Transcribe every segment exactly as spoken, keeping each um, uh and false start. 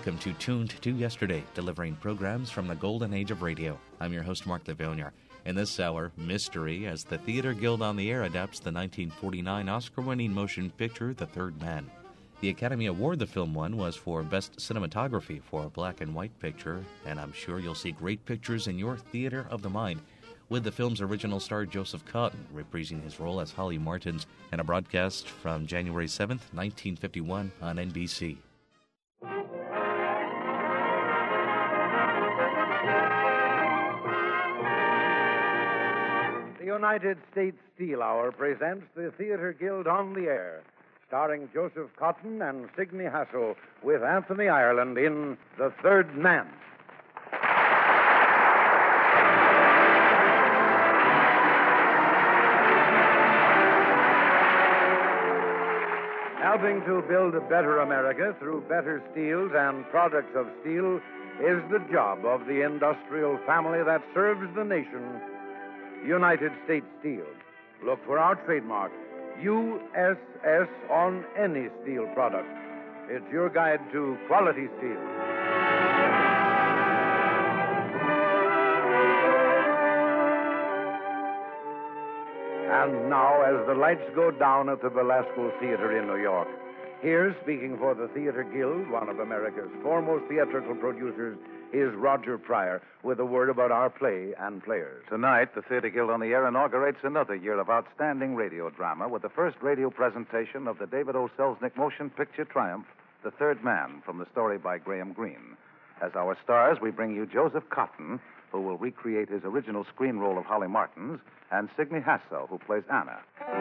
welcome to Tuned to Yesterday, delivering programs from the golden age of radio. I'm your host, Mark Lavillier. In this hour, mystery, as the Theater Guild on the Air adapts the nineteen forty-nine Oscar-winning motion picture, The Third Man. The Academy Award the film won was for Best Cinematography for a black and white picture, and I'm sure you'll see great pictures in your theater of the mind, with the film's original star Joseph Cotten reprising his role as Holly Martins in a broadcast from January seventh, nineteen fifty-one on N B C. The United States Steel Hour presents the Theater Guild on the Air, starring Joseph Cotten and Signe Hassel, with Anthony Ireland in The Third Man. Helping to build a better America through better steels and products of steel is the job of the industrial family that serves the nation, United States Steel. Look for our trademark, U S S, on any steel product. It's your guide to quality steel. And now, as the lights go down at the Velasco Theater in New York, here, speaking for the Theater Guild, one of America's foremost theatrical producers, is Roger Pryor with a word about our play and players. Tonight, the Theater Guild on the Air inaugurates another year of outstanding radio drama with the first radio presentation of the David O. Selznick motion picture triumph, The Third Man, from the story by Graham Greene. As our stars, we bring you Joseph Cotten, who will recreate his original screen role of Holly Martins, and Signe Hassel, who plays Anna.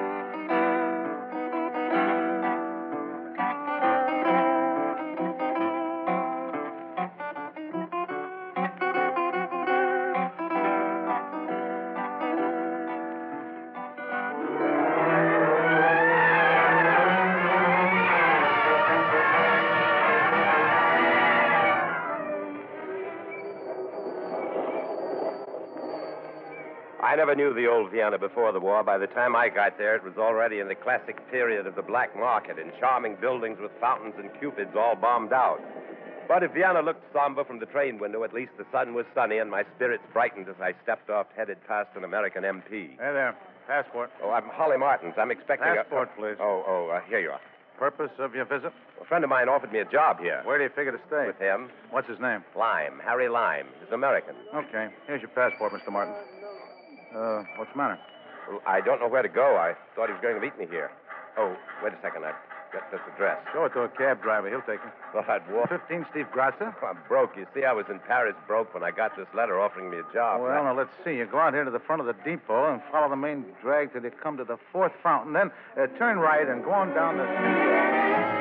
I never knew the old Vienna before the war. By the time I got there, it was already in the classic period of the black market, in charming buildings with fountains and cupids all bombed out. But if Vienna looked somber from the train window, at least the sun was sunny and my spirits brightened as I stepped off, headed past an American M P. Hey there. Passport. Oh, I'm Holly Martins. I'm expecting Passport, a... please. Oh, oh, uh, here you are. Purpose of your visit? A friend of mine offered me a job here. Where do you figure to stay? With him. What's his name? Lime. Harry Lime. He's American. Okay. Here's your passport, Mister Martin. Uh, what's the matter? Well, I don't know where to go. I thought he was going to meet me here. Oh, wait a second. I've got this address. Show it to a cab driver. He'll take it. Well, I'd walk. fifteen Steve Graza. I'm broke. You see, I was in Paris broke when I got this letter offering me a job. Well, now, let's see. You go out here to the front of the depot and follow the main drag till you come to the fourth fountain. Then uh, turn right and go on down the...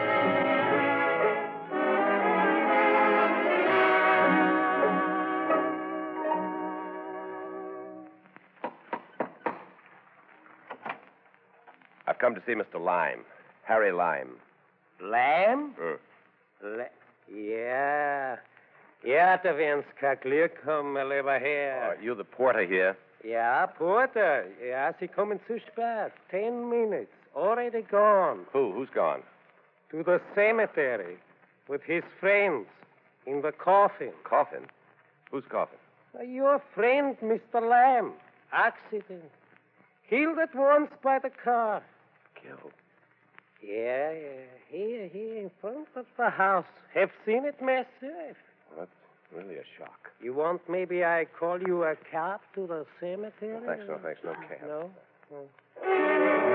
I've come to see Mister Lime. Harry Lime. Lime? Mm. Le- yeah. Ja, der Venska Glück kommen, lieber Herr. Oh, you the porter here? Ja, Porter. Ja, Sie kommen zu spät. Ten minutes. Already gone. Who? Who's gone? To the cemetery. With his friends. In the coffin. Coffin? Whose coffin? Your friend, Mister Lamb. Accident. Killed at once by the car. Killed? Yeah, yeah. Here, here, in front of the house. Have seen it myself. Well, that's really a shock. You want maybe I call you a cab to the cemetery? No, thanks, no, thanks. No cab. No? No.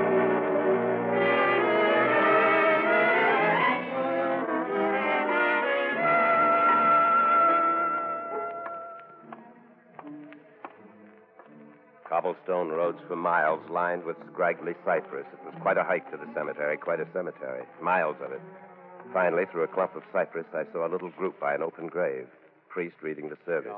Cobblestone roads for miles lined with scraggly cypress. It was quite a hike to the cemetery, quite a cemetery. Miles of it. Finally, through a clump of cypress, I saw a little group by an open grave. Priest reading the service.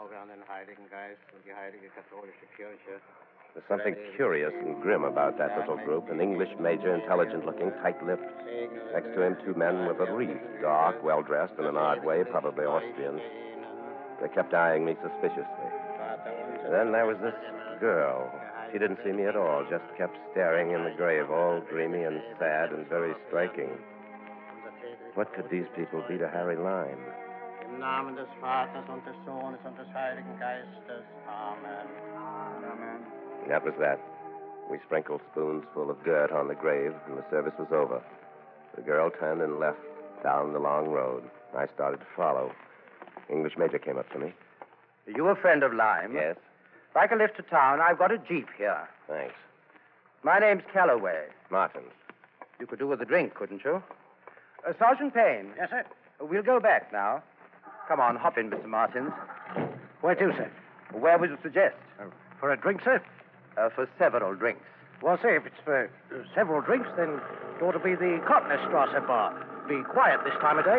There's something curious and grim about that little group. An English major, intelligent-looking, tight-lipped. Next to him, two men with a wreath, dark, well-dressed in an odd way, probably Austrians. They kept eyeing me suspiciously. And then there was this girl. She didn't see me at all, just kept staring in the grave, all dreamy and sad and very striking. What could these people be to Harry Lime? Im Namen des Vaters und des Sohnes und des Heiligen Geistes. Amen. Amen. That was that. We sprinkled spoons full of dirt on the grave, and the service was over. The girl turned and left down the long road. I started to follow. English major came up to me. Are you a friend of Lime? Yes? If I can lift to town, I've got a jeep here. Thanks. My name's Calloway. Martins. You could do with a drink, couldn't you? Uh, Sergeant Payne. Yes, sir. We'll go back now. Come on, hop in, Mister Martins. Where to, sir? Where would you suggest? Uh, for a drink, sir? Uh, for several drinks. Well, sir, if it's for uh, several drinks, then it ought to be the Kottnerstrasse bar. Be quiet this time of day.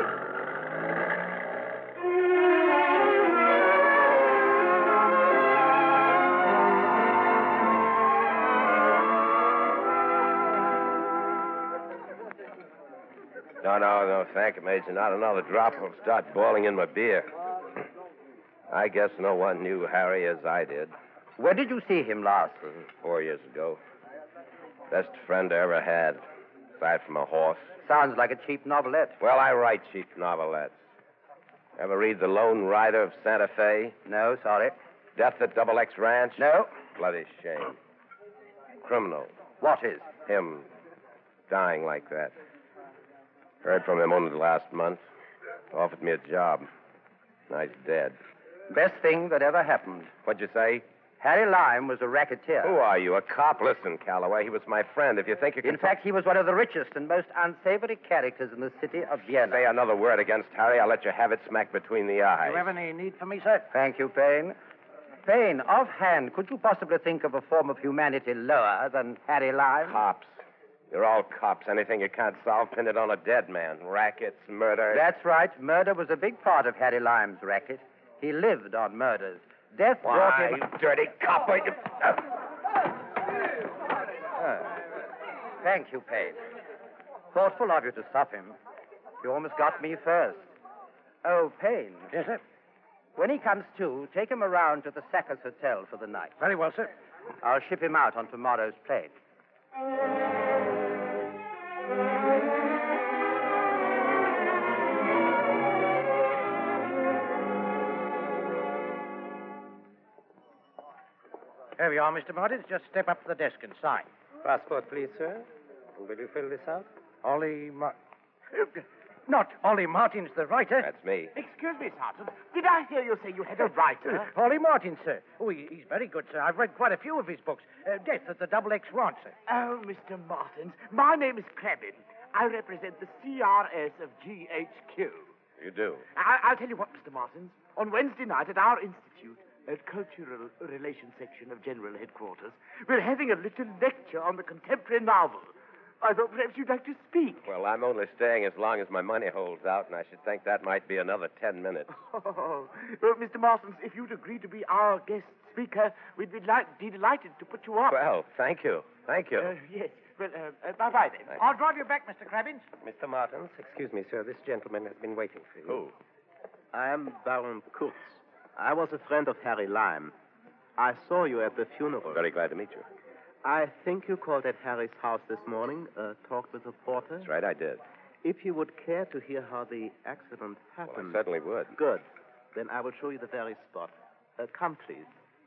No, no, no, thank you, Major. Not another drop will start boiling in my beer. I guess no one knew Harry as I did. Where did you see him last? Four years ago. Best friend I ever had, aside from a horse. Sounds like a cheap novelette. Well, I write cheap novelettes. Ever read The Lone Rider of Santa Fe? No, sorry. Death at Double X Ranch? No. Bloody shame. Criminal. What is? Him. Dying like that. Heard from him only last month. Offered me a job. Now he's dead. Best thing that ever happened. What'd you say? Harry Lime was a racketeer. Who are you, a cop? Listen, Calloway, he was my friend. If you think you can... In fact, he was one of the richest and most unsavory characters in the city of Vienna. Say another word against Harry, I'll let you have it smack between the eyes. You have any need for me, sir? Thank you, Payne. Payne, offhand, could you possibly think of a form of humanity lower than Harry Lime? Cops. You're all cops. Anything you can't solve, pin it on a dead man. Rackets, murder. That's right. Murder was a big part of Harry Lime's racket. He lived on murders. Death brought Why, him... you dirty cop. Wait, you... Oh. Thank you, Payne. Thoughtful of you to stop him. You almost got me first. Oh, Payne. Yes, sir. When he comes to, take him around to the Sackers Hotel for the night. Very well, sir. I'll ship him out on tomorrow's plane. Here we are, Mister Martins. Just step up to the desk and sign. Passport, please, sir. Will you fill this out? Ollie Mar... Not Ollie Martins, the writer. That's me. Excuse me, Sergeant. Did I hear you say you had a writer? Ollie Martins, sir. Oh, he, he's very good, sir. I've read quite a few of his books. Uh, Death at the Double X Ranch, sir. Oh, Mister Martins, my name is Crabbin. I represent the C R S of G H Q. You do? I- I'll tell you what, Mister Martins. On Wednesday night at our institute, at Cultural Relations section of General Headquarters, we're having a little lecture on the contemporary novel. I thought perhaps you'd like to speak. Well, I'm only staying as long as my money holds out, and I should think that might be another ten minutes. Oh, well, Mister Martins, if you'd agree to be our guest speaker, we'd be, li- be delighted to put you up. Well, thank you. Thank you. Uh, yes. Well, uh, uh, bye-bye then. Thanks. I'll drive you back, Mister Crabbins. Mister Martins, excuse me, sir. This gentleman has been waiting for you. Who? I am Baron Kurtz. I was a friend of Harry Lime. I saw you at the funeral. Very glad to meet you. I think you called at Harry's house this morning, uh, talked with the porter. That's right, I did. If you would care to hear how the accident Well, happened... I certainly would. Good. Then I will show you the very spot. Uh, come, please.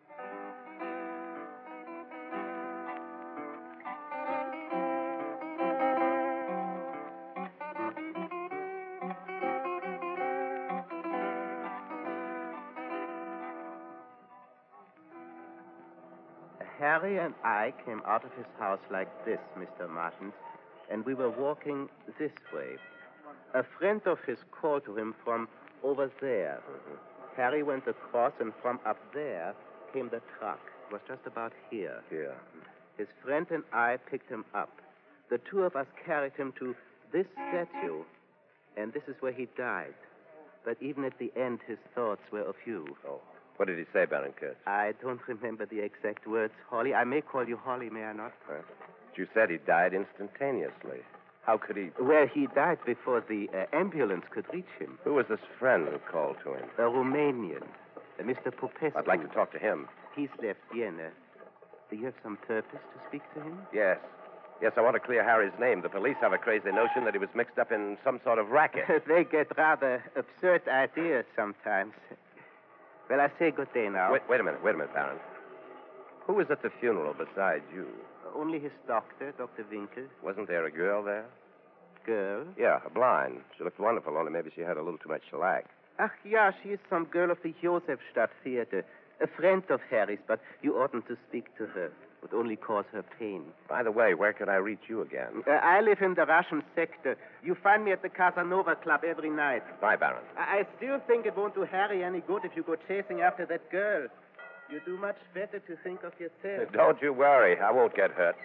Harry and I came out of his house like this, Mister Martins, and we were walking this way. A friend of his called to him from over there. Mm-hmm. Harry went across, and from up there came the truck. It was just about here. Here. His friend and I picked him up. The two of us carried him to this statue, and this is where he died. But even at the end, his thoughts were of you. Oh. What did he say, Baron Kurtz? I don't remember the exact words, Holly. I may call you Holly, may I not? Huh? But you said he died instantaneously. How could he... Well, he died before the uh, ambulance could reach him. Who was this friend who called to him? A Romanian, uh, Mister Popescu. I'd like to talk to him. He's left Vienna. Do you have some purpose to speak to him? Yes. Yes, I want to clear Harry's name. The police have a crazy notion that he was mixed up in some sort of racket. They get rather absurd ideas sometimes. Well, I say good day now. Wait, wait a minute, wait a minute, Baron. Who was at the funeral besides you? Only his doctor, Doctor Winkel. Wasn't there a girl there? Girl? Yeah, a blind. She looked wonderful, only maybe she had a little too much shellac. Ach, yeah, she is some girl of the Josefstadt Theater. A friend of Harry's, but you oughtn't to speak to her. Would only cause her pain. By the way, where could I reach you again? Uh, I live in the Russian sector. You find me at the Casanova Club every night. Bye, Baron. I, I still think it won't do Harry any good if you go chasing after that girl. You do much better to think of yourself. Don't you worry. I won't get hurt.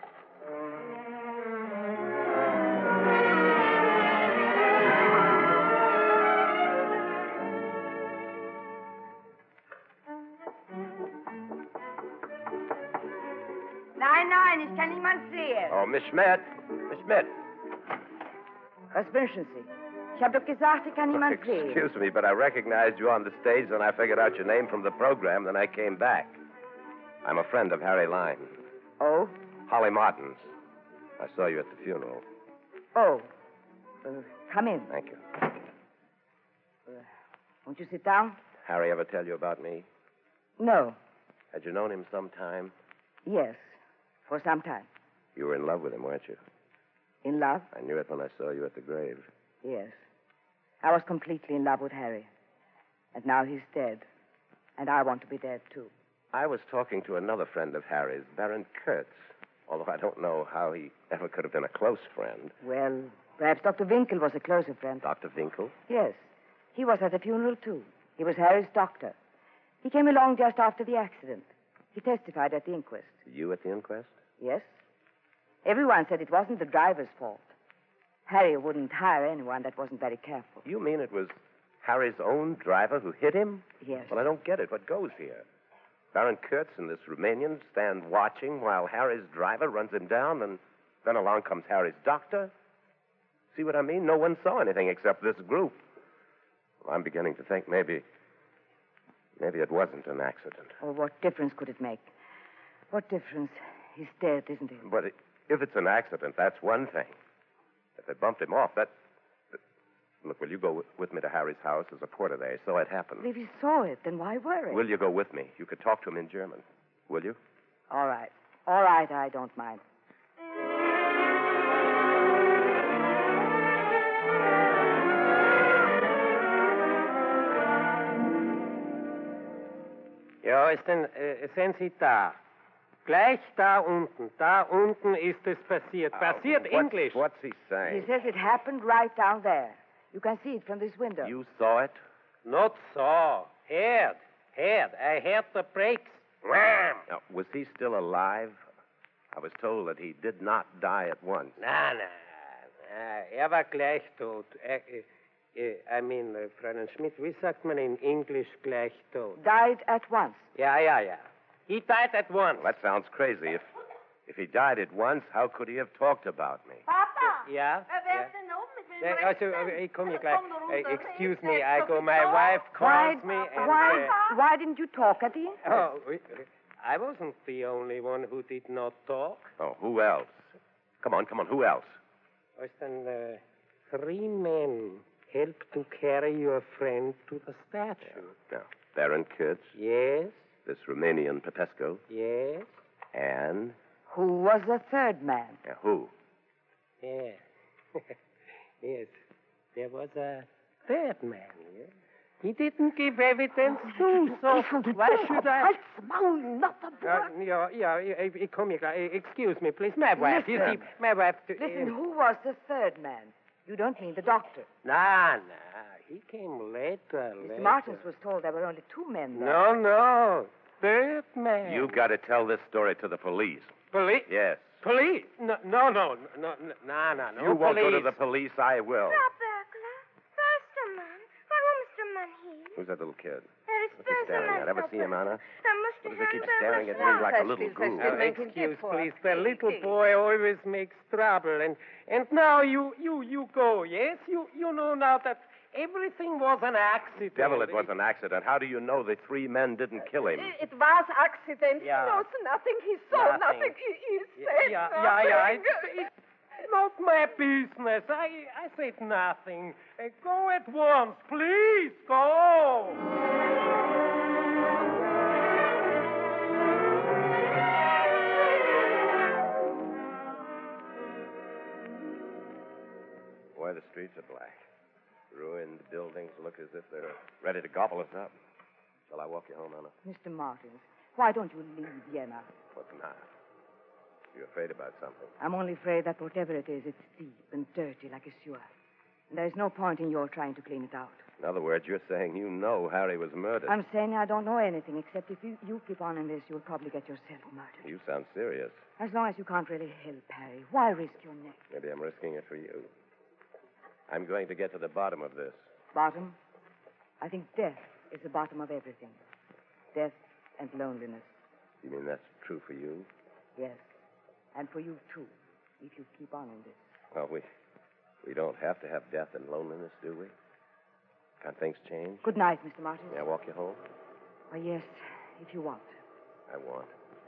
Nein, nein, ich kann niemand sehen. Oh, Miss Schmidt. Miss Schmidt. Was wünschen Sie? Ich habe doch gesagt, ich kann niemand sehen. Excuse me, but I recognized you on the stage, and I figured out your name from the program, then I came back. I'm a friend of Harry Lyne. Oh? Holly Martins. I saw you at the funeral. Oh. Uh, come in. Thank you. Uh, won't you sit down? Harry ever tell you about me? No. Had you known him some time? Yes. For some time. You were in love with him, weren't you? In love? I knew it when I saw you at the grave. Yes. I was completely in love with Harry. And now he's dead. And I want to be dead, too. I was talking to another friend of Harry's, Baron Kurtz. Although I don't know how he ever could have been a close friend. Well, perhaps Doctor Winkel was a closer friend. Doctor Winkel? Yes. He was at the funeral, too. He was Harry's doctor. He came along just after the accident. He testified at the inquest. You at the inquest? Yes. Everyone said it wasn't the driver's fault. Harry wouldn't hire anyone that wasn't very careful. You mean it was Harry's own driver who hit him? Yes. Well, I don't get it. What goes here? Baron Kurtz and this Romanian stand watching while Harry's driver runs him down, and then along comes Harry's doctor? See what I mean? No one saw anything except this group. Well, I'm beginning to think maybe... maybe it wasn't an accident. Oh, what difference could it make? What difference? He's dead, isn't he? But if it's an accident, that's one thing. If they bumped him off, that... Look, will you go with me to Harry's house? There's a porter there. He saw it happen. If he saw it, then why worry? Will you go with me? You could talk to him in German. Will you? All right. All right, I don't mind. Ja, ist denn, äh, sind Sie da? Gleich da unten. Da unten ist es passiert. Passiert uh, English. What's he saying? He says it happened right down there. You can see it from this window. You saw it? Not saw. Heard. Heard. I heard the brakes. Wham! Now, was he still alive? I was told that he did not die at once. Na, na. na. Er war gleich tot. Er, äh, I mean, äh, Fräulein Schmidt, wie sagt man in English gleich tot? Died at once. Ja, ja, ja. He died at once. Well, that sounds crazy. If if he died at once, how could he have talked about me? Papa! Ja? Wer ist denn oben? Ich will Also, äh, ich komme hier gleich. Äh, excuse me, I go. My wife Why, calls me and... why, uh, why didn't you talk at the inquest? Oh, I wasn't the only one who did not talk. Oh, who else? Come on, come on, who else? Was then uh, three men helped to carry your friend to the statue. Yeah. Now, Baron Kurtz, Yes, this Romanian Petesco, yes, and... Who was the third man? Yeah, who? yes. Yes, there was a third man here. He didn't give evidence too, so why should I... Uh, yeah, yeah, I, I come here. Uh, excuse me, please. My wife. You see, my wife... Uh, Listen, who was the third man? You don't mean the doctor. Nah, nah. He came later, Mister later. Martins was told there were only two men there. No, no. Third man. You got to tell this story to the police. Police? Yes. Police? No, no, no, no, no, no, no. You won't police. go to the police, I will. Frau Böckler, Förstermann, warum ist der Mann hier? Who's that little kid? Er ist What's he staring at? Ever see him, Anna? Er musste What does he keep schon staring at selber me like a little Please, ghoul? please, Oh, excuse, please. The little boy always makes trouble, and and now you you you go. Yes, you you know now that Everything was an accident. Devil, it was an accident. How do you know the three men didn't kill him? It was accident. Yeah. He knows nothing. He saw Nothing. nothing. He, he said Yeah, nothing. yeah, yeah. It's, it's not my business. I, I said nothing. Uh, go at once, please. Go. Boy, the streets are black. Ruined buildings look as if they're ready to gobble us up. Shall I walk you home, Anna? Mister Martins, why don't you leave Vienna? What's the matter? You afraid about something? I'm only afraid that whatever it is, it's deep and dirty like a sewer. And there's no point in your trying to clean it out. In other words, you're saying you know Harry was murdered. I'm saying I don't know anything, except if you, you keep on in this, you'll probably get yourself murdered. You sound serious. As long as you can't really help Harry, why risk your neck? Maybe I'm risking it for you. I'm going to get to the bottom of this. Bottom? I think death is the bottom of everything. Death and loneliness. You mean that's true for you? Yes. And for you, too, if you keep on in this. Well, we we don't have to have death and loneliness, do we? Can't things change? Good night, Mister Martin. May I walk you home? Oh, yes, if you want. I want.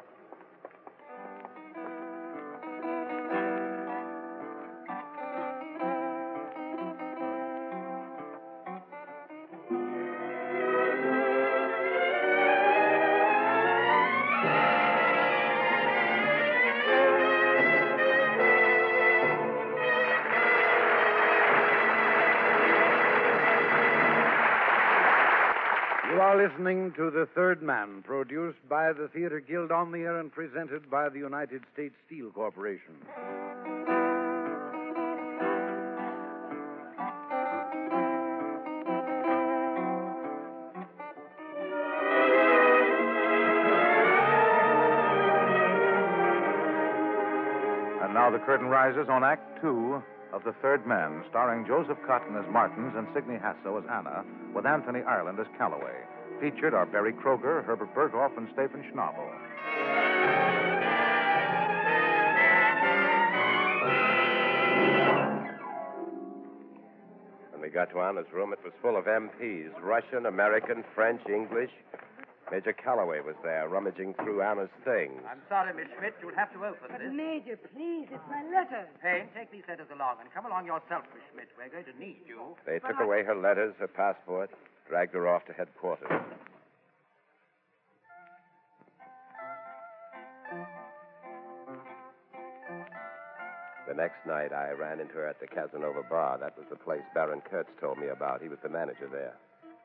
You are listening to The Third Man, produced by the Theater Guild on the Air and presented by the United States Steel Corporation. And now the curtain rises on Act Two of The Third Man, starring Joseph Cotton as Martins and Signe Hasso as Anna, with Anthony Ireland as Calloway. Featured are Barry Kroger, Herbert Berghoff, and Stephen Schnabel. When we got to Anna's room, it was full of M Ps. Russian, American, French, English. Major Calloway was there, rummaging through Anna's things. I'm sorry, Miss Schmidt. You'll have to open But, this. Major, please, it's my letter. Payne, take these letters along and come along yourself, Miss Schmidt. We're going to need you. They took away her letters, her passport, dragged her off to headquarters. The next night, I ran into her at the Casanova bar. That was the place Baron Kurtz told me about. He was the manager there.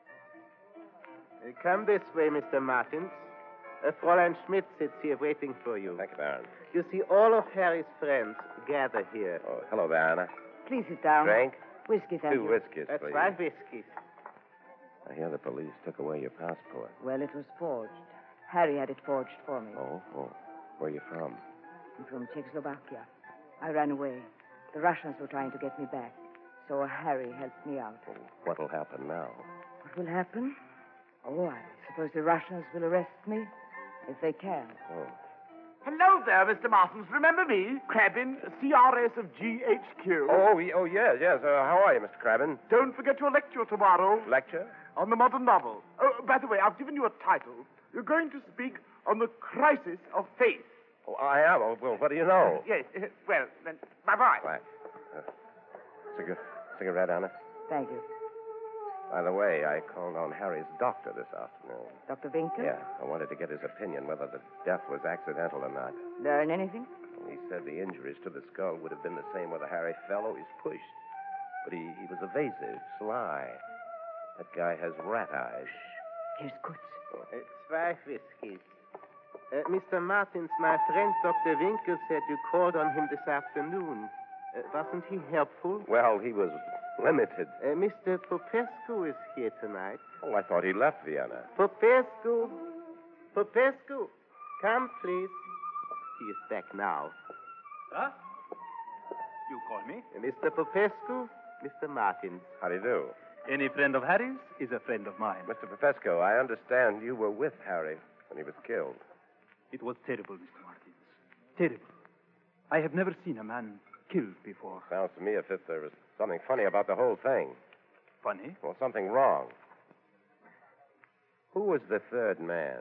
Uh, come this way, Mister Martins. Uh, Fräulein Schmidt sits here waiting for you. Thank you, Baron. You see, all of Harry's friends gather here. Oh, hello there, Anna. Please sit down. Drink? Whiskey, thank Two you. whiskeys, That's please. five whiskeys. I hear the police took away your passport. Well, it was forged. Harry had it forged for me. Oh, oh. Where are you from? I'm from Czechoslovakia. I ran away. The Russians were trying to get me back. So Harry helped me out. Oh, what'll happen now? What will happen? Oh, I suppose the Russians will arrest me, if they can. Oh. Hello there, Mister Martins. Remember me? Crabbin, C R S of G H Q. Oh, y- oh yes, yes. Uh, how are you, Mister Crabbin? Don't forget your lecture tomorrow. Lecture? On the modern novel. Oh, by the way, I've given you a title. You're going to speak on the crisis of faith. Oh, I am. Oh, well, what do you know? Yes, uh, well, then, bye-bye. Bye. Uh, cigar- cigarette, Anna? Thank you. By the way, I called on Harry's doctor this afternoon. Doctor Winkler? Yeah, I wanted to get his opinion whether the death was accidental or not. Learn anything? He said the injuries to the skull would have been the same whether Harry fell or he's pushed. But he, he was evasive, sly. That guy has rat eyes. Here's Kutz. Oh. Uh, five whiskeys. Uh, Mister Martins, my friend Doctor Winkle said you called on him this afternoon. Uh, wasn't he helpful? Well, he was limited. Uh, Mister Popescu is here tonight. Oh, I thought he left Vienna. Popescu! Popescu! Come, please. He is back now. Huh? You call me? Uh, Mister Popescu, Mister Martins. How do you do? Any friend of Harry's is a friend of mine. Mister Popescu, I understand you were with Harry when he was killed. It was terrible, Mister Martins. Terrible. I have never seen a man killed before. Sounds to me as if there was something funny about the whole thing. funny. Well, something wrong. Who was the third man?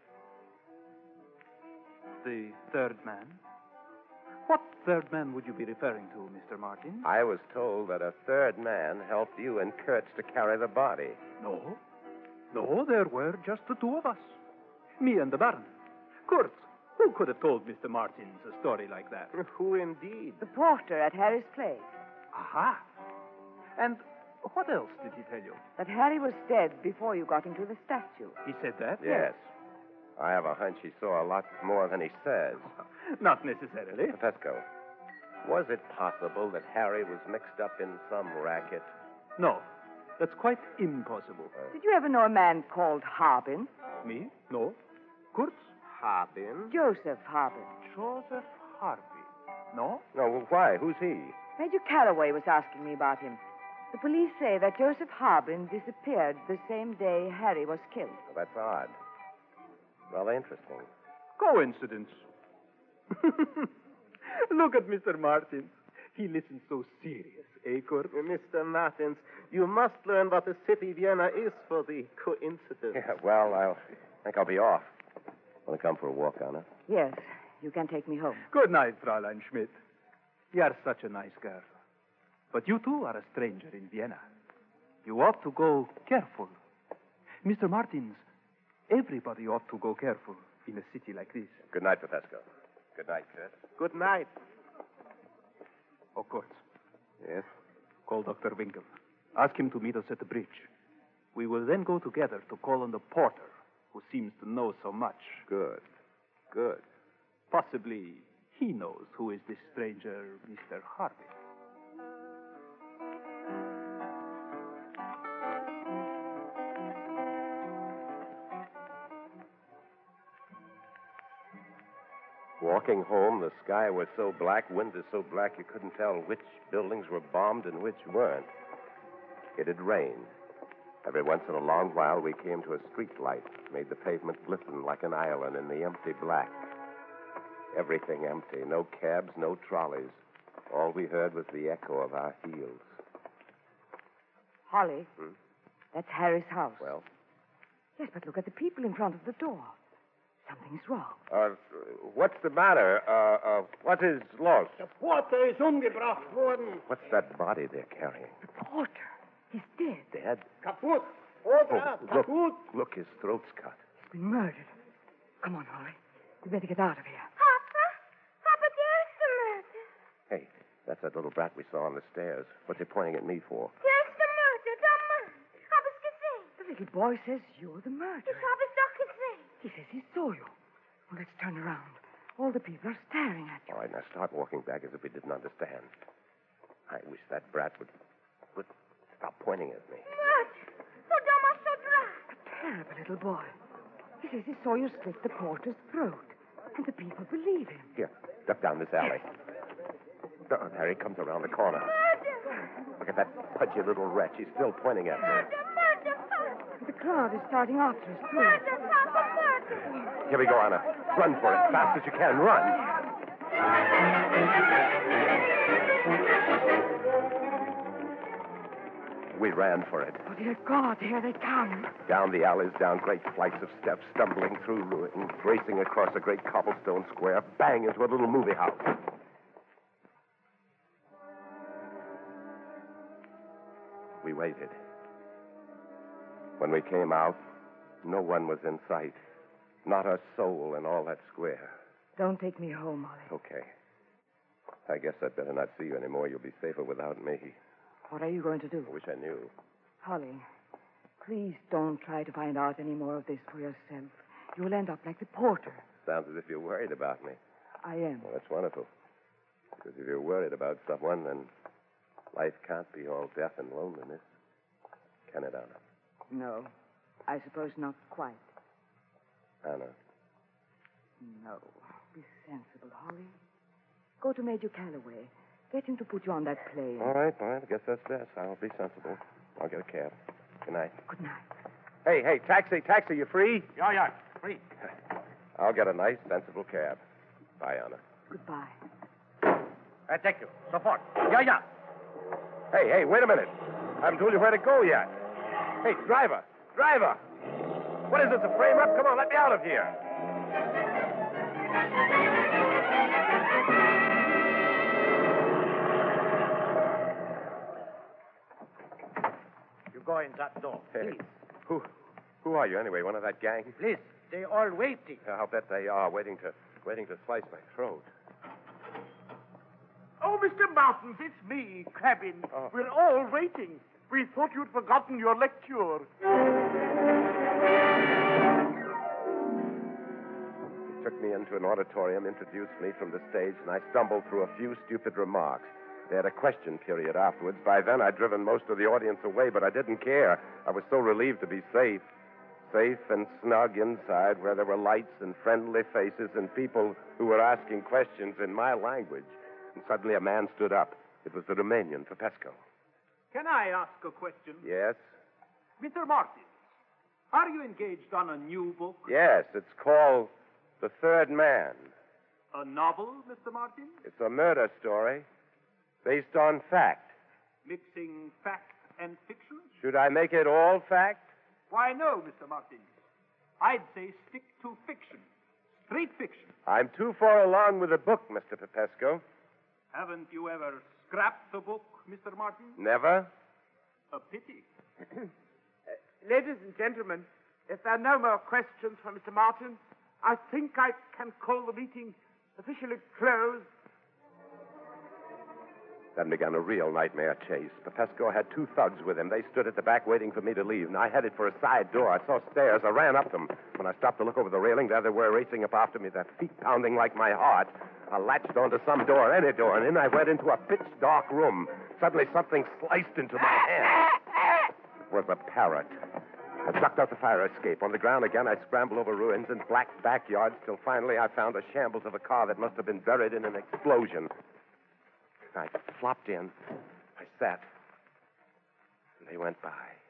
The third man? What third man would you be referring to, Mister Martin? I was told that a third man helped you and Kurtz to carry the body. No. No, there were just the two of us. Me and the Baron. Kurtz, who could have told Mister Martins a story like that? Who indeed? The porter at Harry's place. Aha. And what else did he tell you? That Harry was dead before you got into the statue. He said that? Yes. I have a hunch he saw a lot more than he says. Not necessarily. Petesco, was it possible that Harry was mixed up in some racket? No. That's quite impossible. Did you ever know a man called Harbin? Me? No. Kurtz? Harbin? Joseph Harbin. Joseph Harvey. No? No, well, why? Who's he? Major Calloway was asking me about him. The police say that Joseph Harbin disappeared the same day Harry was killed. Well, that's odd. Rather interesting. Coincidence. Look at Mister Martins. He listens so serious, eh, Kurt? Mister Martins, you must learn what a city Vienna is for the coincidence. Yeah, well, I'll I think I'll be off. Want to come for a walk, Anna? Yes, you can take me home. Good night, Fräulein Schmidt. You are such a nice girl. But you, too, are a stranger in Vienna. You ought to go careful. Mister Martins, everybody ought to go careful in a city like this. Good night, Petesco. Good night, Kurt. Good night. Of course. Yes? Call Doctor Winkle. Ask him to meet us at the bridge. We will then go together to call on the porter, who seems to know so much. Good. Good. Possibly he knows who is this stranger, Mister Harvey. Walking home, the sky was so black, windows so black, you couldn't tell which buildings were bombed and which weren't. It had rained. Every once in a long while, we came to a street light, made the pavement glisten like an island in the empty black. Everything empty. No cabs, no trolleys. All we heard was the echo of our heels. Holly, Hmm? that's Harry's house. Well? Yes, but look at the people in front of the door. Something's wrong. Uh, what's the matter? Uh, uh, what is lost? Der Porter ist umgebracht worden. What's that body they're carrying? The porter. He's dead. Dead? Kaputt. Oh, Oder look, kaputt. look, his throat's cut. He's been murdered. Come on, Holly. We better get out of here. Papa? Papa, there's the murder. Hey, that's that little brat we saw on the stairs. What's he pointing at me for? There's the murder, der Mann. Hab es gesehen. The little boy says you're the Ich murderer. hab es doch gesehen. He says he saw you. Well, let's turn around. All the people are staring at you. All right, now start walking back as if we didn't understand. I wish that brat would, would stop pointing at me. Murder. So dummer, so dry. A terrible little boy. He says he saw you slit the porter's throat. And the people believe him. Here, duck down this alley. Oh, there he comes around the corner. Murder. Look at that pudgy little wretch. He's still pointing at me. Murder, murder, Papa. The crowd is starting after us, too. Murder, Papa, murder. Here we go, Anna. Run for it. Fast as you can. Run. We ran for it. Oh, dear God, here they come. Down the alleys, down great flights of steps, stumbling through ruins, racing across a great cobblestone square, bang into a little movie house. We waited. When we came out, no one was in sight. Not a soul in all that square. Don't take me home, Holly. Okay. I guess I'd better not see you anymore. You'll be safer without me. What are you going to do? I wish I knew. Holly, please don't try to find out any more of this for yourself. You'll end up like the porter. Sounds as if you're worried about me. I am. Well, that's wonderful. Because if you're worried about someone, then life can't be all death and loneliness. Can it, Anna? No, I suppose not quite. Anna. No. Be sensible, Holly. Go to Major Calloway. Get him to put you on that plane. All right, all right. I guess that's best. I'll be sensible. I'll get a cab. Good night. Good night. Hey, hey, taxi, taxi, you free? Ja, ja, free. I'll get a nice, sensible cab. Bye, Anna. Goodbye. I take you. Sofort. Ja, ja. Hey, hey, wait a minute. haven't told you where to go yet. Hey, driver! Driver! What is this, a frame up? Come on, let me out of here. You go in that door, Hey, please. who, who are you anyway? One of that gang? Please, they all waiting. Yeah, I'll bet they are, waiting to, waiting to slice my throat. Oh, Mister Martins, it's me, Cabin. Oh. We're all waiting. We thought you'd forgotten your lecture. He took me into an auditorium, introduced me from the stage, and I stumbled through a few stupid remarks. They had a question period afterwards. By then, I'd driven most of the audience away, but I didn't care. I was so relieved to be safe. Safe and snug inside where there were lights and friendly faces and people who were asking questions in my language. And suddenly a man stood up. It was the Romanian, Popescu. Can I ask a question? Yes? Mister Martins, are you engaged on a new book? Yes, it's called The Third Man. A novel, Mister Martins? It's a murder story based on fact. Mixing fact and fiction? Should I make it all fact? Why, no, Mister Martins. I'd say stick to fiction. Straight fiction. I'm too far along with the book, Mister Popescu. Haven't you ever scrapped the book, Mister Martins? Never? A pity. Uh, ladies and gentlemen, if there are no more questions for Mister Martin, I think I can call the meeting officially closed. Then began a real nightmare chase. Popescu had two thugs with him. They stood at the back waiting for me to leave, and I headed for a side door. I saw stairs. I ran up them. When I stopped to look over the railing, there they were racing up after me, their feet pounding like my heart. I latched onto some door, any door, and in I went into a pitch-dark room. Suddenly, something sliced into my hand. It was a parrot. I ducked out the fire escape. On the ground again, I scrambled over ruins and black backyards till finally I found a shambles of a car that must have been buried in an explosion. I flopped in. I sat. And they went by.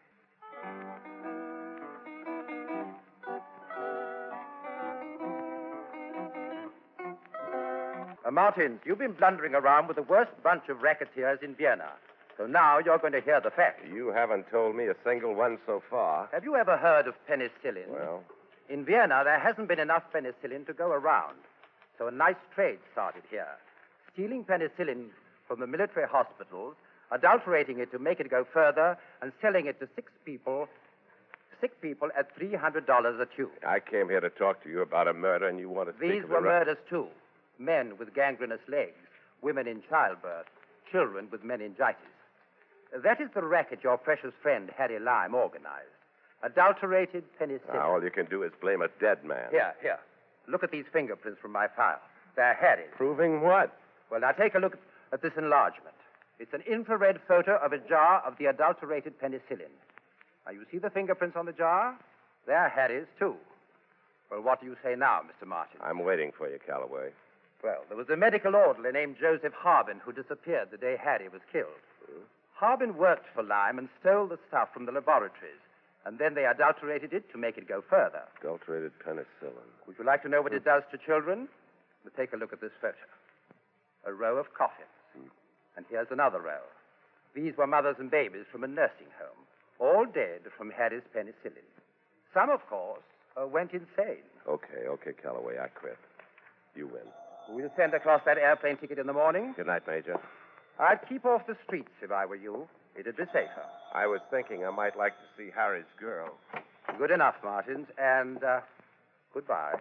Uh, Martins, you've been blundering around with the worst bunch of racketeers in Vienna. So now you're going to hear the facts. You haven't told me a single one so far. Have you ever heard of penicillin? Well? In Vienna, there hasn't been enough penicillin to go around. So a nice trade started here. Stealing penicillin from the military hospitals, adulterating it to make it go further, and selling it to six people, sick people at three hundred dollars a tube. I came here to talk to you about a murder, and you want to speak These of were the ra- murders, too. Men with gangrenous legs, women in childbirth, children with meningitis. That is the racket your precious friend Harry Lime organized. Adulterated penicillin. Now, all you can do is blame a dead man. Here, here. Look at these fingerprints from my file. They're Harry's. Proving what? Well, now take a look at this enlargement. It's an infrared photo of a jar of the adulterated penicillin. Now, you see the fingerprints on the jar? They're Harry's, too. Well, what do you say now, Mister Martin? I'm waiting for you, Calloway. Well, there was a medical orderly named Joseph Harbin who disappeared the day Harry was killed. Hmm? Harbin worked for Lime and stole the stuff from the laboratories, and then they adulterated it to make it go further. Adulterated penicillin. Would you like to know what it does to children? Well, take a look at this photo. A row of coffins. Hmm. And here's another row. These were mothers and babies from a nursing home, all dead from Harry's penicillin. Some, of course, uh, went insane. Okay, okay, Calloway, I quit. You win. We'll send across that airplane ticket in the morning. Good night, Major. I'd keep off the streets if I were you. It'd be safer. I was thinking I might like to see Harry's girl. Good enough, Martins, and uh, goodbye.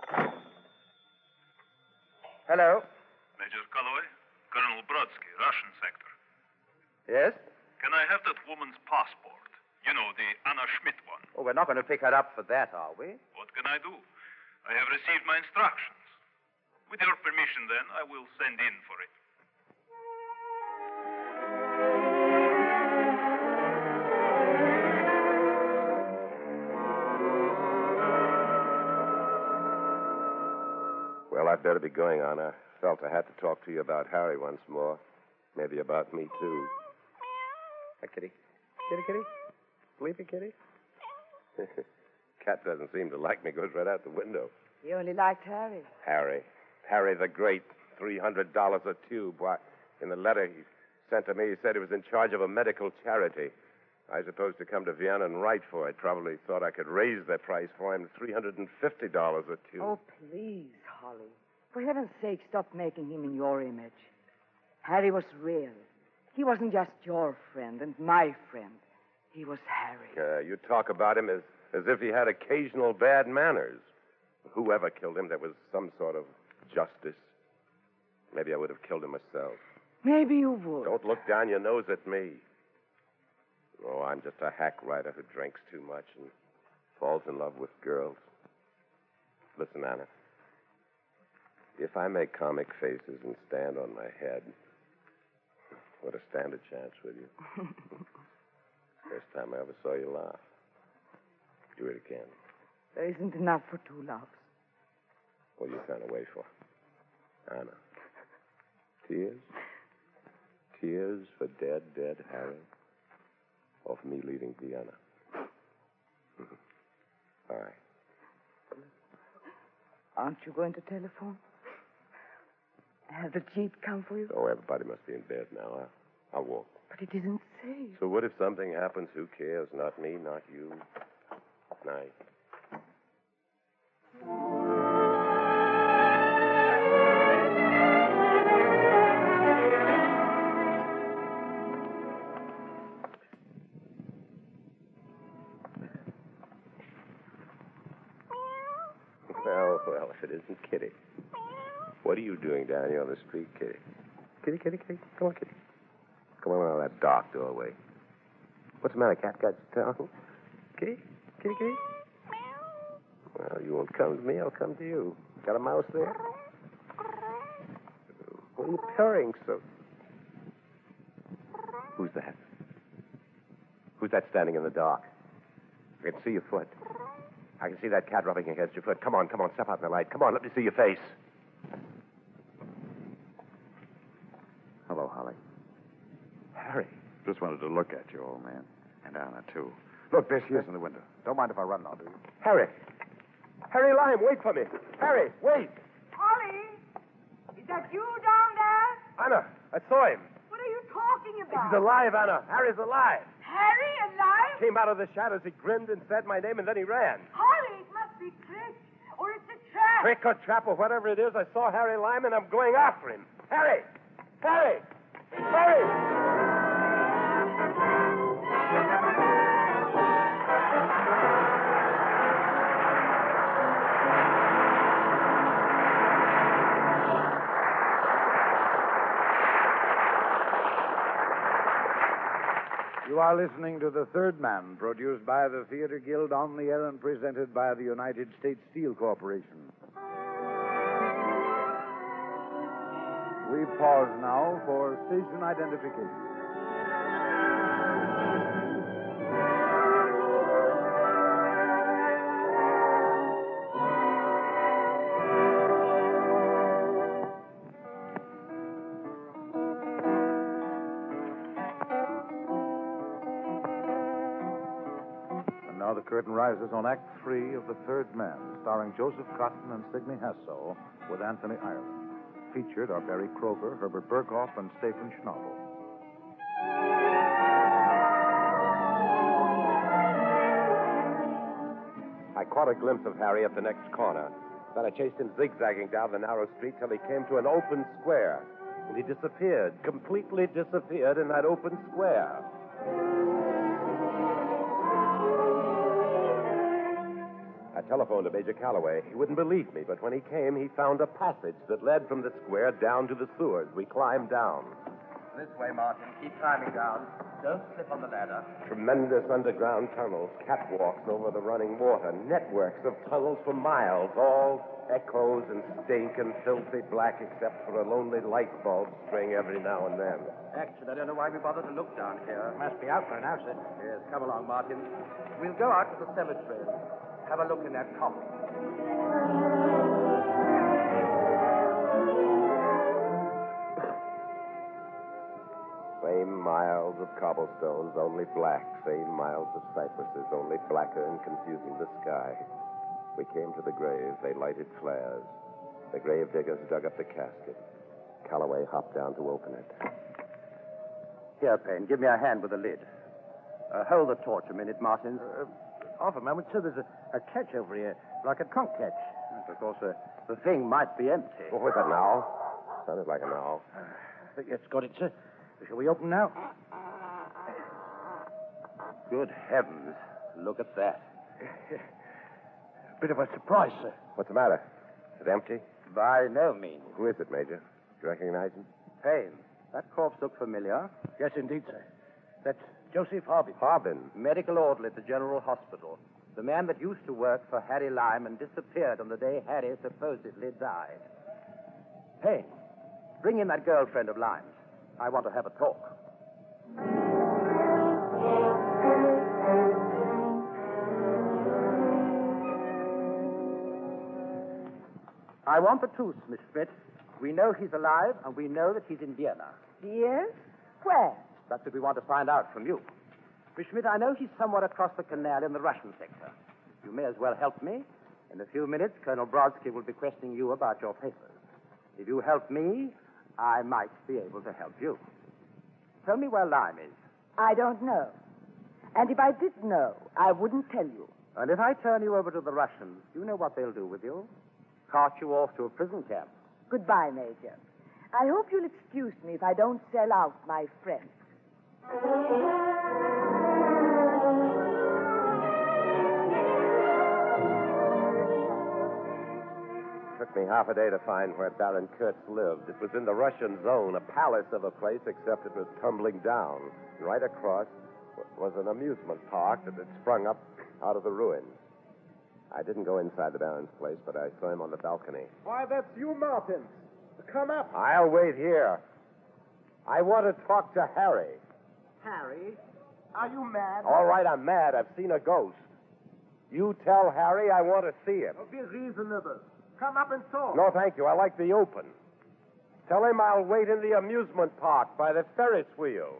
Hello? Major Calloway, Colonel Brodsky, Russian sector. Yes? Can I have that woman's passport? You know, the Anna Schmidt one. Oh, we're not going to pick her up for that, are we? What can I do? I have received my instructions. With your permission, then, I will send in for it. Well, I'd better be going on. I felt I had to talk to you about Harry once more. Maybe about me, too. Hi, kitty. Kitty, kitty. Sleepy, kitty? Cat doesn't seem to like me. Goes right out the window. He only liked Harry. Harry. Harry the Great. three hundred dollars a tube. Why, in the letter, he sent to me. He said he was in charge of a medical charity. I supposed to come to Vienna and write for it. Probably thought I could raise the price for him to three hundred fifty dollars a tune. Oh, please, Holly. For heaven's sake, stop making him in your image. Harry was real. He wasn't just your friend and my friend. He was Harry. Uh, you talk about him as, as if he had occasional bad manners. Whoever killed him, there was some sort of justice. Maybe I would have killed him myself. Maybe you would. Don't look down your nose at me. Oh, I'm just a hack writer who drinks too much and falls in love with girls. Listen, Anna. If I make comic faces and stand on my head, would I stand a chance with you? First time I ever saw you laugh. Do it again. There isn't enough for two laughs. What are you trying to wait for? Anna. Tears? Tears for dead, dead Harry? Or for me leaving Vienna? All right. Aren't you going to telephone? Have the jeep come for you? Oh, everybody must be in bed now. I'll, I'll walk. But it isn't safe. So what if something happens? Who cares? Not me, not you. Night. Well, well, if it isn't Kitty. What are you doing down here on the street, Kitty? Kitty, Kitty, Kitty. Come on, Kitty. Come on out of that dark doorway. What's the matter, cat? Got your tongue? Kitty? Kitty, Kitty? Well, you won't come to me. I'll come to you. Got a mouse there? What are you purring so? Who's that? Who's that standing in the dark? I can see your foot. I can see that cat rubbing against your foot. Come on, come on. Step out in the light. Come on, let me see your face. Hello, Holly. Harry. Just wanted to look at you, old man. And Anna, too. Look, there she is in the window. Don't mind if I run now, do you? Harry. Harry Lime, wait for me. Harry, wait. Holly, is that you down there? Anna, I saw him. What are you talking about? He's alive, Anna. Harry's alive. Harry alive? Came out of the shadows. He grinned and said my name, and then he ran. Holly, it must be trick, or it's a trap. Trick or trap or whatever it is, I saw Harry Lime, and I'm going after him. Harry! Harry! Harry! You are listening to The Third Man, produced by the Theater Guild on the air and presented by the United States Steel Corporation. We pause now for station identification. Now the curtain rises on Act Three of The Third Man, starring Joseph Cotton and Sidney Hasso, with Anthony Ireland. Featured are Barry Kroger, Herbert Burkhoff, and Stephen Schnabel. I caught a glimpse of Harry at the next corner. Then I chased him zigzagging down the narrow street till he came to an open square. And he disappeared, completely disappeared in that open square. I telephoned to Major Calloway. He wouldn't believe me, but when he came, he found a passage that led from the square down to the sewers. We climbed down. This way, Martin. Keep climbing down. Don't slip on the ladder. Tremendous underground tunnels, catwalks over the running water, networks of tunnels for miles, all echoes and stink and filthy black except for a lonely light bulb string every now and then. Actually, I don't know why we bothered to look down here. Must be out for an hour, sir. Yes, come along, Martin. We'll go out to the cemetery. Have a look in that coffin. Same miles of cobblestones, only black. Same miles of cypresses, only blacker and confusing the sky. We came to the grave. They lighted flares. The grave diggers dug up the casket. Calloway hopped down to open it. Here, Payne, give me a hand with the lid. Uh, hold the torch a minute, Martins. Uh, off a moment, sir. There's a, a catch over here, like a trunk catch. Of course, uh, the thing might be empty. What was that now? Sounded like an owl. I think that's got it, sir. Shall we open now? Good heavens. Look at that. Bit of a surprise, sir. What's the matter? Is it empty? By no means. Who is it, Major? Do you recognize him? Payne, that corpse look familiar. Yes, indeed, sir. That's Joseph Harbin. Harbin? Medical orderly at the General Hospital. The man that used to work for Harry Lime and disappeared on the day Harry supposedly died. Payne, bring in that girlfriend of Lime's. I want to have a talk. I want the truth, Miss Schmidt. We know he's alive, and we know that he's in Vienna. Yes? Where? That's what we want to find out from you. Miss Schmidt, I know he's somewhere across the canal in the Russian sector. You may as well help me. In a few minutes, Colonel Brodsky will be questioning you about your papers. If you help me, I might be able to help you. Tell me where Lime is. I don't know. And if I did know, I wouldn't tell you. And if I turn you over to the Russians, you know what they'll do with you? Cart you off to a prison camp. Goodbye, Major. I hope you'll excuse me if I don't sell out my friend. Took me half a day to find where Baron Kurtz lived. It was in the Russian zone, a palace of a place, except it was tumbling down. Right across was an amusement park that had sprung up out of the ruins. I didn't go inside the Baron's place, but I saw him on the balcony. Why, that's you, Martins. Come up. I'll wait here. I want to talk to Harry. Harry? Are you mad? All right, I'm mad. I've seen a ghost. You tell Harry I want to see him. Oh, be reasonable. Come up and talk. No, thank you. I like the open. Tell him I'll wait in the amusement park by the Ferris wheel.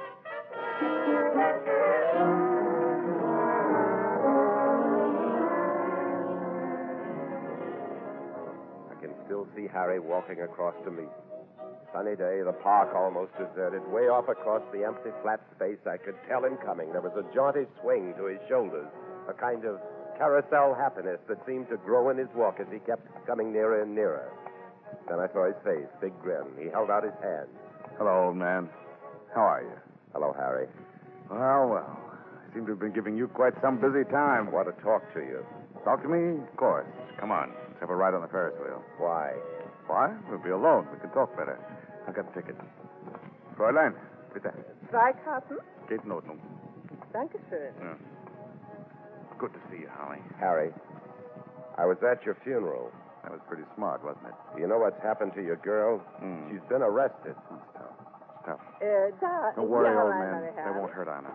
I can still see Harry walking across to me. Sunny day, the park almost deserted. Way off across the empty flat space, I could tell him coming. There was a jaunty swing to his shoulders, a kind of carousel happiness that seemed to grow in his walk as he kept coming nearer and nearer. Then I saw his face, big grin. He held out his hand. Hello, old man. How are you? Hello, Harry. Well, well. I seem to have been giving you quite some busy time. I want to talk to you. Talk to me? Of course. Come on. Let's have a ride on the Ferris wheel. Why? Why? We'll be alone. We can talk better. I got a ticket. Fräulein, bitte. Zwei Karten? Geht in Ordnung. Dankeschön. Yeah. Good to see you, Holly. Harry, I was at your funeral. That was pretty smart, wasn't it? Do you know what's happened to your girl? Mm. She's been arrested. It's tough. It's tough. Uh, da, Don't worry, ja, old meine man. Herren. They won't hurt Anna.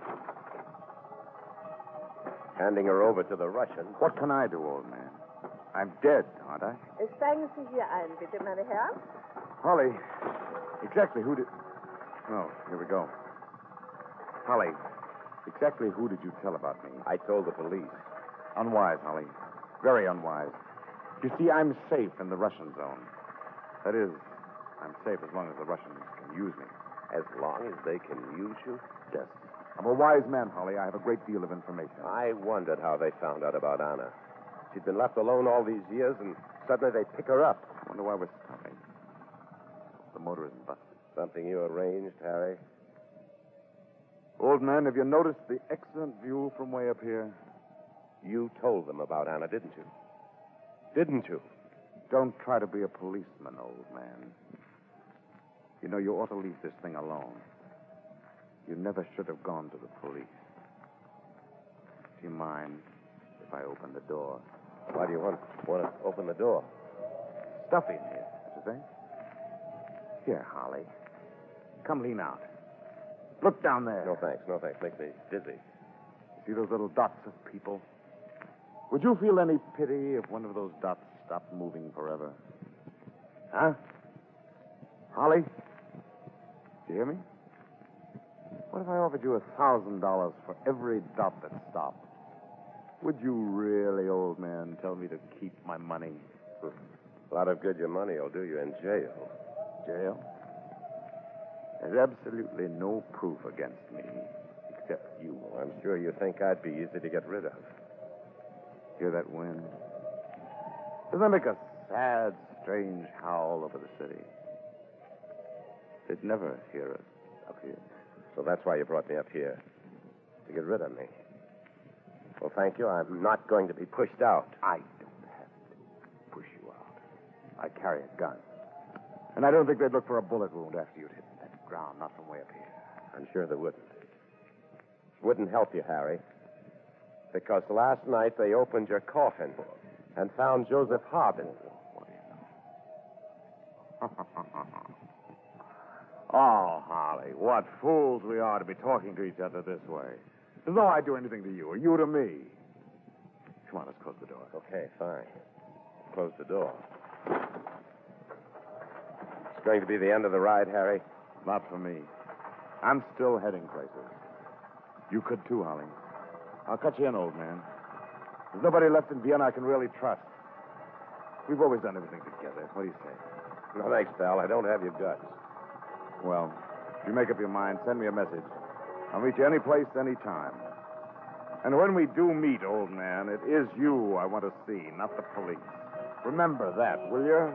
Handing her over to the Russians. What can I do, old man? I'm dead, aren't I? Steigen Sie hier ein, bitte, meine Herren. Holly, exactly who did... Oh, here we go. Holly, exactly who did you tell about me? I told the police. Unwise, Holly. Very unwise. You see, I'm safe in the Russian zone. That is, I'm safe as long as the Russians can use me. As long as they can use you? Yes. I'm a wise man, Holly. I have a great deal of information. I wondered how they found out about Anna. She'd been left alone all these years, and suddenly they pick her up. I wonder why we're stopping. The motor isn't busted. Something you arranged, Harry? Old man, have you noticed the excellent view from way up here? You told them about Anna, didn't you? Didn't you? Don't try to be a policeman, old man. You know, you ought to leave this thing alone. You never should have gone to the police. Do you mind if I open the door? Why do you want, want to open the door? Stuffy in here, don't you think? Here, Holly. Come lean out. Look down there. No, thanks. No, thanks. Makes me dizzy. See those little dots of people? Would you feel any pity if one of those dots stopped moving forever? Huh? Holly? Do you hear me? What if I offered you a thousand dollars for every dot that stopped? Would you really, old man, tell me to keep my money? A lot of good your money will do you in jail. Jail? There's absolutely no proof against me, except you. Well, I'm sure you think I'd be easy to get rid of. Hear that wind? Doesn't it make a sad, strange howl over the city? They'd never hear us up here. So that's why you brought me up here, to get rid of me. Well, thank you. I'm not going to be pushed out. I don't have to push you out. I carry a gun. And I don't think they'd look for a bullet wound after you'd hit that ground, not from way up here. I'm sure they wouldn't. Wouldn't help you, Harry. Because last night they opened your coffin and found Joseph Harbin. Oh, Holly, what fools we are to be talking to each other this way. As though I'd do anything to you, or you to me. Come on, let's close the door. Okay, fine. Close the door. It's going to be the end of the ride, Harry. Not for me. I'm still heading places. You could too, Holly. I'll cut you in, old man. There's nobody left in Vienna I can really trust. We've always done everything together. What do you say? No, thanks, pal. I don't have your guts. Well, if you make up your mind, send me a message. I'll meet you any place, any time. And when we do meet, old man, it is you I want to see, not the police. Remember that, will you?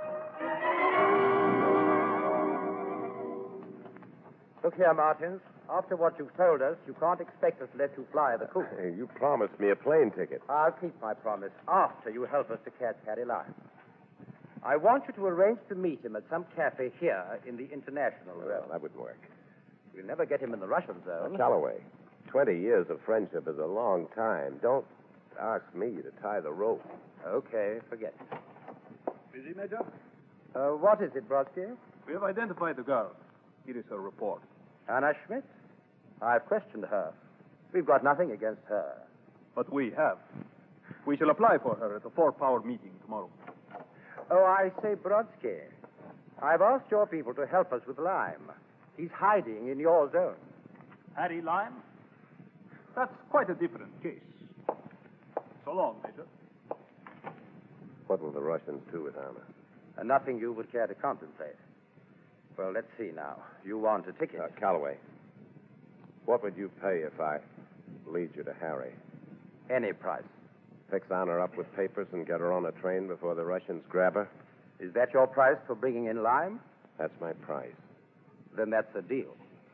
Look here, Martins. After what you've told us, you can't expect us to let you fly the coop. Hey, you promised me a plane ticket. I'll keep my promise after you help us to catch Harry Lime. I want you to arrange to meet him at some cafe here in the International. Well, that would work. We'll never get him in the Russian zone. Now, Calloway, twenty years of friendship is a long time. Don't ask me to tie the rope. Okay, forget it. Busy, Major? Uh, what is it, Brodsky? We have identified the girl. Here is her report. Anna Schmidt? I've questioned her. We've got nothing against her. But we have. We shall apply for her at the four-power meeting tomorrow. Oh, I say, Brodsky, I've asked your people to help us with Lime. He's hiding in your zone. Harry Lime? That's quite a different case. So long, Major. What will the Russians do with Anna? Uh, nothing you would care to contemplate. Well, let's see now. You want a ticket? Uh, Calloway, what would you pay if I lead you to Harry? Any price. Fix Anna up with papers and get her on a train before the Russians grab her? Is that your price for bringing in Lime? That's my price. Then that's a deal.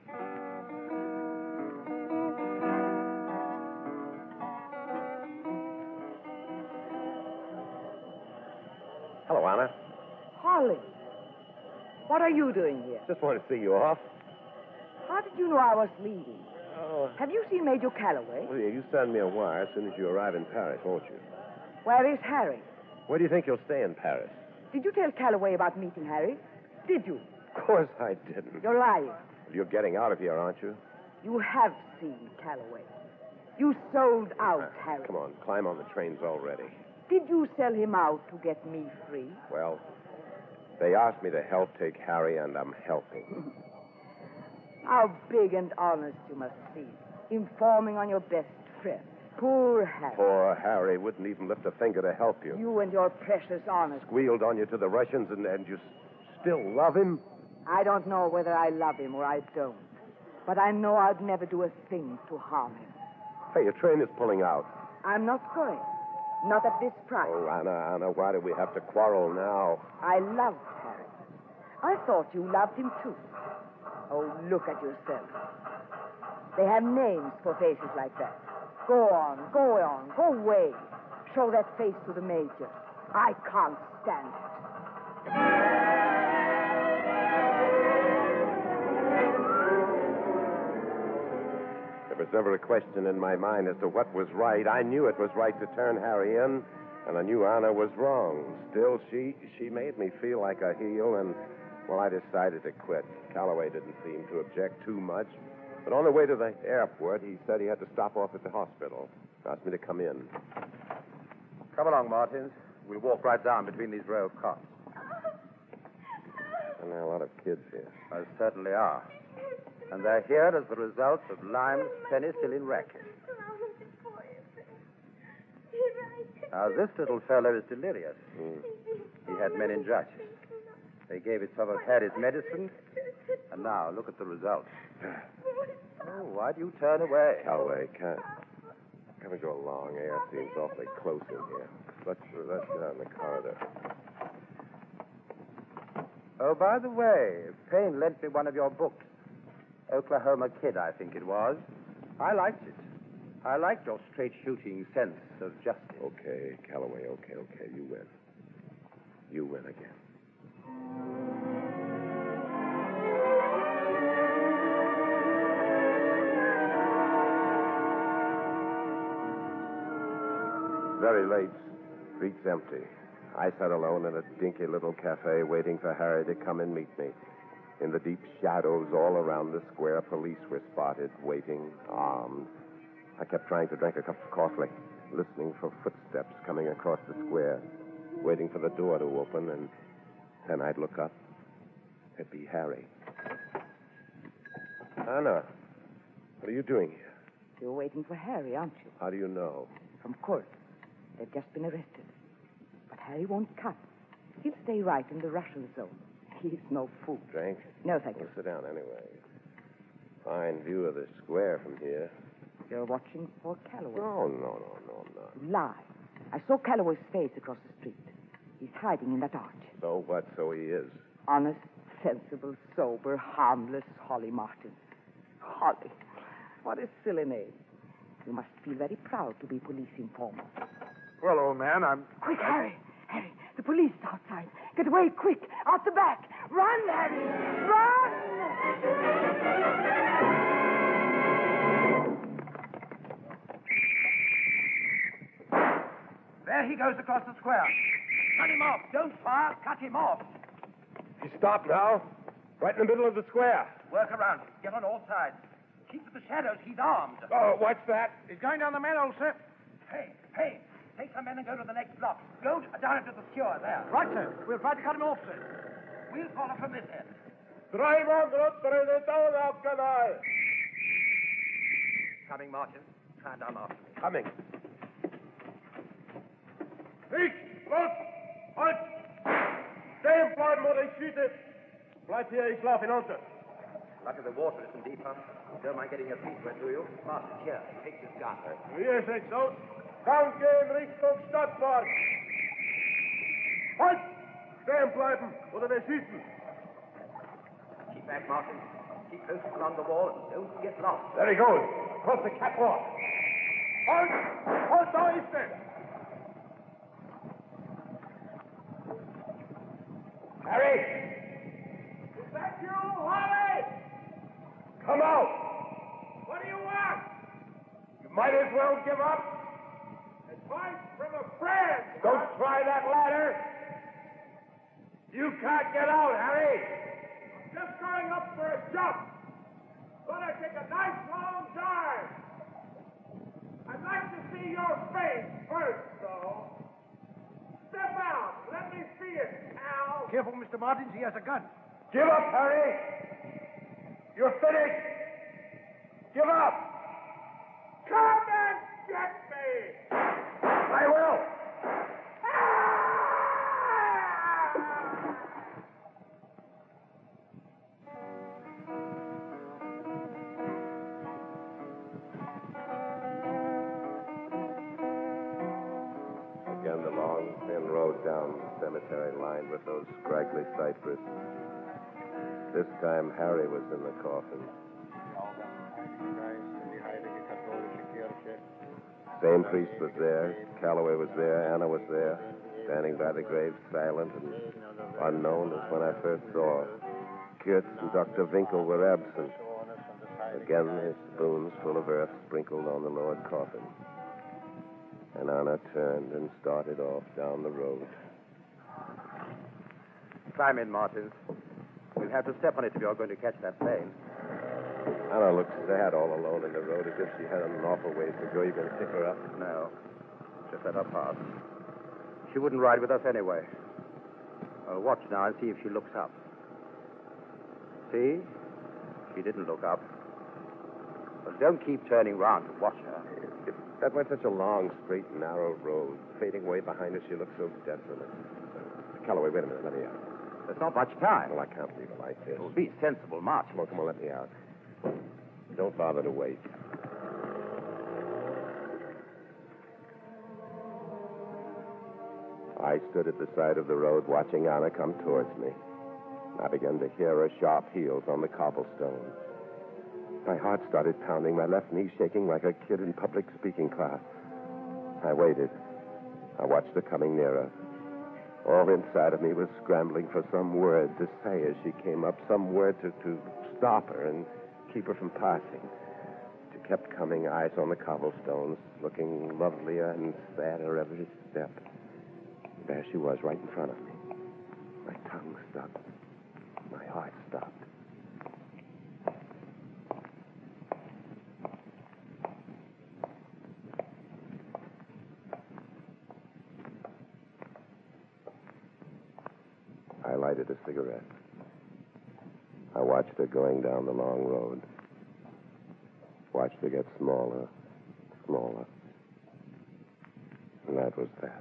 Hello, Anna. Holly, what are you doing here? Just want to see you off. How did you know I was leaving? Oh. Have you seen Major Calloway? Well, yeah, you send me a wire as soon as you arrive in Paris, won't you? Where is Harry? Where do you think you'll stay in Paris? Did you tell Calloway about meeting Harry? Did you? Of course I didn't. You're lying. You're getting out of here, aren't you? You have seen Calloway. You sold out Uh, Harry. Come on, climb on the trains already. Did you sell him out to get me free? Well, they asked me to help take Harry, and I'm helping. How big and honest you must be, informing on your best friend. Poor Harry. Poor Harry wouldn't even lift a finger to help you. You and your precious honest. Squealed on you to the Russians, and, and you s- still love him? I don't know whether I love him or I don't. But I know I'd never do a thing to harm him. Hey, your train is pulling out. I'm not going. Not at this price. Oh, Anna, Anna, why do we have to quarrel now? I loved Harry. I thought you loved him too. Oh, look at yourself. They have names for faces like that. Go on, go on, go away. Show that face to the major. I can't stand it. There was never a question in my mind as to what was right. I knew it was right to turn Harry in, and I knew Anna was wrong. Still, she she made me feel like a heel, and, well, I decided to quit. Calloway didn't seem to object too much. But on the way to the airport, he said he had to stop off at the hospital. Asked me to come in. Come along, Martins. We'll walk right down between these row of cots. And there are a lot of kids here. There certainly are. And they're here as the result of Lime's penicillin racket. Now, this little fellow is delirious. Mm. He had meningitis. They gave it some of Harry's medicine, And now, look at the result. Oh, why do you turn away? Calloway, can't. Gotta go along. Air seems awfully close in here. Let's, let's get out in the corridor. Oh, by the way, Payne lent me one of your books. Oklahoma Kid, I think it was. I liked it. I liked your straight-shooting sense of justice. Okay, Calloway, okay, okay. You win. You win again. Very late. Streets empty. I sat alone in a dinky little cafe waiting for Harry to come and meet me. In the deep shadows all around the square, police were spotted, waiting, armed. I kept trying to drink a cup of coffee, listening for footsteps coming across the square, waiting for the door to open, and then I'd look up. It'd be Harry. Anna, what are you doing here? You're waiting for Harry, aren't you? How do you know? From court. They've just been arrested. But Harry won't come. He'll stay right in the Russian zone. He's no fool. Drink? No, thank you. Well, sit down anyway. Fine view of the square from here. You're watching for Calloway. No, no, no, no, I'm not. You lie. I saw Calloway's face across the street. He's hiding in that arch. So what? So he is. Honest, sensible, sober, harmless Holly Martin. Holly. What a silly name. You must feel very proud to be police informant. Well, old man, I'm... Quick, Harry. Harry, the police is outside. Get away, quick. Out the back. Run, Harry. Run! There he goes across the square. Cut him off. Don't fire. Cut him off. He stopped now. Right in the middle of the square. Work around him. Get on all sides. Keep to the shadows. He's armed. Oh, what's that? He's going down the main, old sir. Hey, hey. Take some men and go to the next block. Go down into the sewer there. Right, sir. We'll try to cut him off, sir. We'll follow from this end. Drive on the door of canal. Coming, Martin. Try down after me. Coming. Nicht! Los! Halt! Stehen bleiben oder ich schieße! Bleib hier, ich lauf hinunter. Lucky the water isn't deep, huh? Don't mind getting your feet wet, do you? Martin, here. Take this gun. Hier ist nichts aus. Kann gehen Richtung Stadtpark. Halt! Stehen bleiben oder wir schießen. Keep back, Martin. Keep close along the wall and don't get lost. There he goes. Across the catwalk. Halt! Halt, da ist er! Harry! Is that you, Harry? Come out! What do you want? You might as well give up. Advice from a friend! Don't huh? try that ladder! You can't get out, Harry! I'm just going up for a jump. Gonna take a nice long dive. I'd like to see your face first, though. Step out. Let me see it, Al. Careful, Mister Martins. He has a gun. Give up, Harry. You're finished. Give up. Come and get me. I will. Again, the long, thin road down the cemetery lined with those scraggly cypress. This time, Harry was in the coffin. Same priest was there. Calloway was there. Anna was there, standing by the grave, silent and unknown as when I first saw. Kurtz and Doctor Winkle were absent. Again, his spoons full of earth sprinkled on the lowered coffin. And Anna turned and started off down the road. Climb in, Martins. We'll have to step on it if you're going to catch that plane. Anna looked sad all alone in the road, as if she had an awful ways to go. You going to pick her up? No. Just let her pass. She wouldn't ride with us anyway. I'll watch now and see if she looks up. See? She didn't look up. But don't keep turning round to watch her. If that went such a long, straight, narrow road, fading away behind us, she looked so desolate. Calloway, wait a minute. Let me out. There's not much time. Well, I can't leave it like this. It would be sensible, March. Come on, come on, let me out. Don't bother to wait. I stood at the side of the road watching Anna come towards me. I began to hear her sharp heels on the cobblestones. My heart started pounding, my left knee shaking like a kid in public speaking class. I waited. I watched her coming nearer. All inside of me was scrambling for some word to say as she came up, some word to, to stop her and keep her from passing. She kept coming, eyes on the cobblestones, looking lovelier and sadder every step. There she was, right in front of me. My tongue stuck. My heart stopped. I lighted a cigarette. I watched her going down the long road. Watched her get smaller, smaller. And that was that.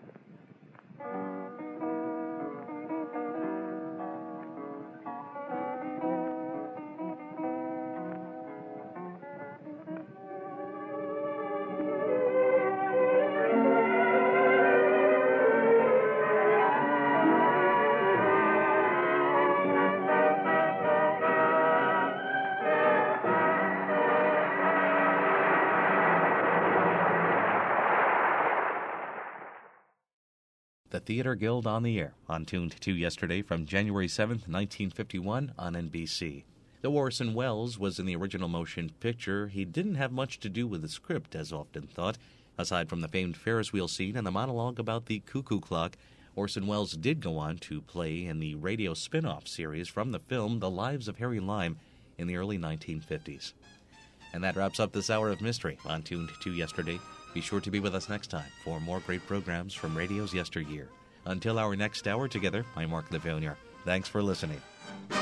The Theater Guild on the Air, on Tuned to yesterday from January seventh, nineteen fifty-one on N B C. Though Orson Welles was in the original motion picture, he didn't have much to do with the script, as often thought. Aside from the famed Ferris wheel scene and the monologue about the cuckoo clock, Orson Welles did go on to play in the radio spin-off series from the film The Lives of Harry Lime in the early nineteen fifties. And that wraps up this hour of mystery on Tuned to yesterday. Be sure to be with us next time for more great programs from radio's yesteryear. Until our next hour together, I'm Mark Levonier. Thanks for listening.